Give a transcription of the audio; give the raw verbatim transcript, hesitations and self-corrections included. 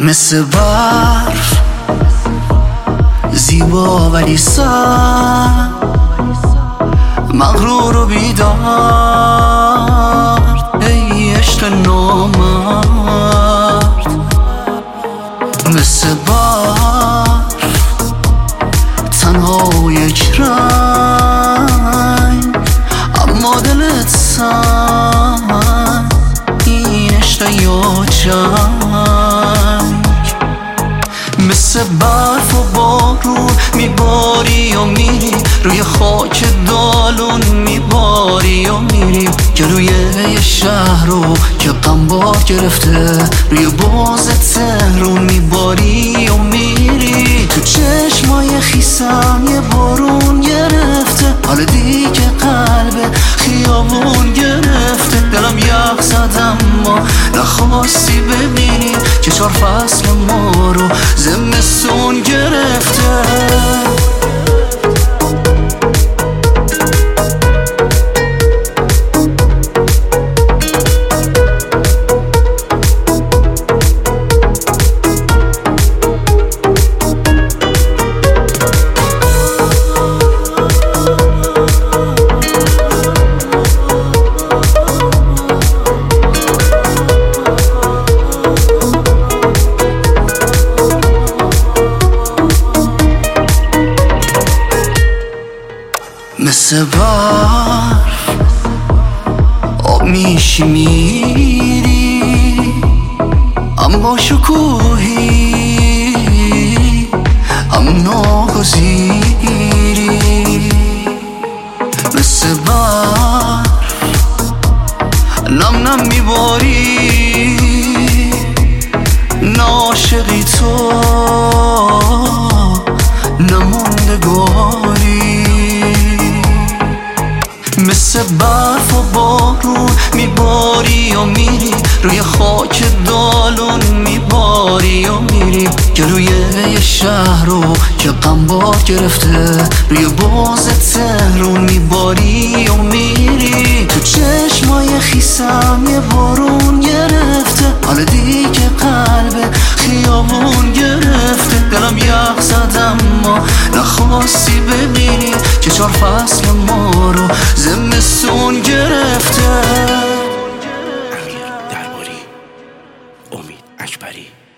مثل برف زیبا ولی سرد، مغرور و بیدار، ای عشق نامرد. مثل برف تنها یک رنگ، اما دلت سنگ، این عشق یا جنگ. مثل برف و بارون میباری و میری، روی خاک دالون میباری و میری، جلوی یه شهر رو که غمبار گرفته، روی باز تهرون میباری و میری. تو چشمای خیسم یه بارون گرفته، حالا دیگه قلب خیابون گرفته. دلم یخ زد اما نخواستی ببینی که چهار فصل ما رو زمستون گرفته. مثل برف آب میشی میری، اما شکوهی هم ناگزیری. مثل برف نم نم میباری، ناشقی تو نموندگاری. مثل برف و بارون میباری و میری، روی خاک دالون میباری و میری، جلوی یه شهر رو که غمبار گرفته، روی باز تهرون میباری و میری. تو چشمای خیسم یه بارون گرفته، حالا دیگه قلب خیابون گرفته. دلم یخ زد اما نخواستی ببینی که چهار فصل ما رو زمستون گرفته. امیر درباری، امید اکبری.